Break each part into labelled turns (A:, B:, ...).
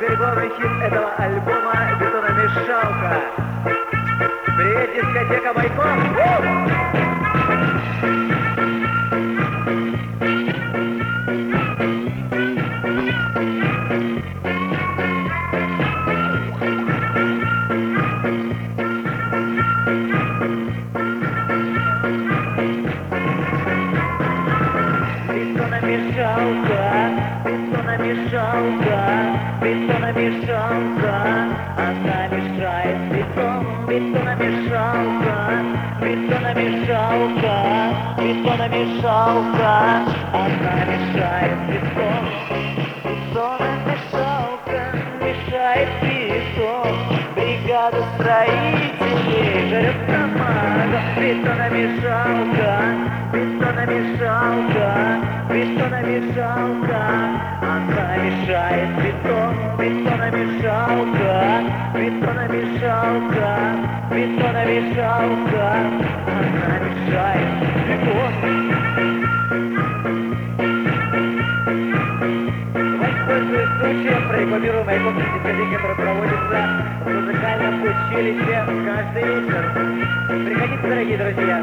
A: теперь главный хит этого альбома — «Бетономешалка». Привет, дискотека Майкоп! Бетономешалка, она мешает бетон. Бетономешалка, бетономешалка, бетономешалка, она мешает бетон. Бетономешалка мешает бетон. Бригада строителей жарит томату. Бетономешалка, бетономешалка, бетономешалка, она мешает бетон. Бетономешалка, бетономешалка, бетономешалка, она мешает бетон. Воспользуясь случаем, прорекламирую Майкоп дискотеки, которые проводятся в музыкальном училище каждый вечер. Приходите, дорогие друзья.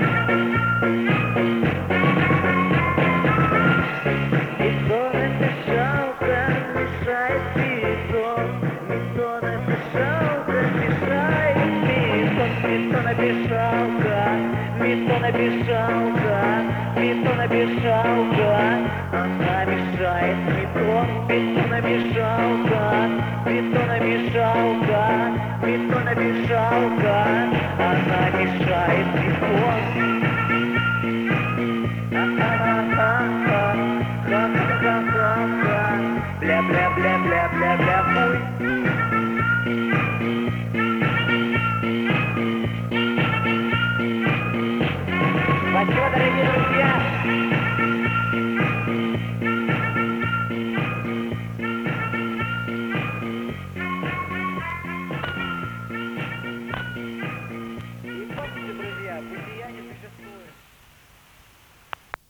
A: Бетономешалка, она мешает бетон. Бетономешалка, бетономешалка, бетономешалка, она мешает бетон. Бля-бля-бля-бля-бля-бля, хуй.